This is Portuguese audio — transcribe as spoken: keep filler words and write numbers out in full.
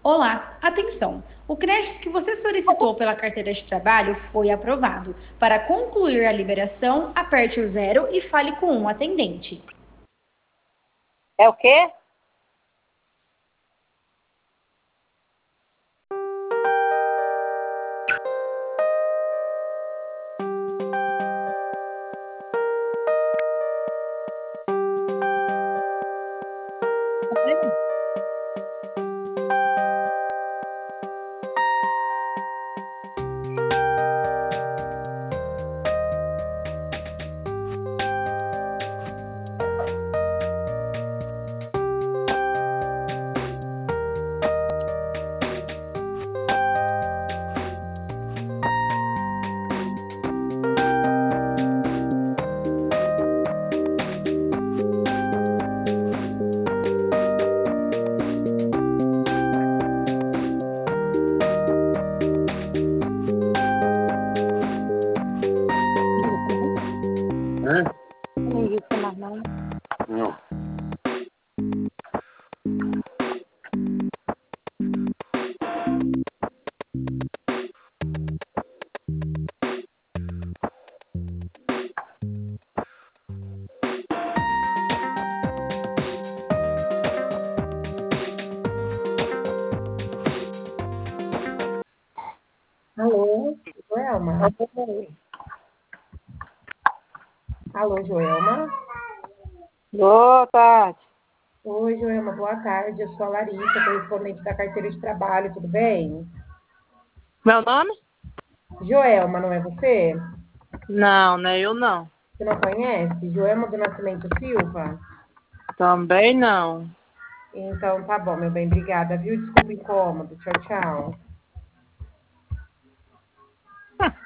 Olá, atenção! O crédito que você solicitou pela carteira de trabalho foi aprovado. Para concluir a liberação, aperte o zero e fale com um atendente. É o quê? Hã? Não existe mais não. Não. Alô, Joelma? Alô, Joelma? Boa tarde. Oi, Joelma, boa tarde. Eu sou a Larissa, correspondente da carteira de trabalho, tudo bem? Meu nome? Joelma, não é você? Não, não é eu não. Você não conhece? Joelma do Nascimento Silva? Também não. Então tá bom, meu bem, obrigada, viu? Desculpa o incômodo. Tchau, tchau.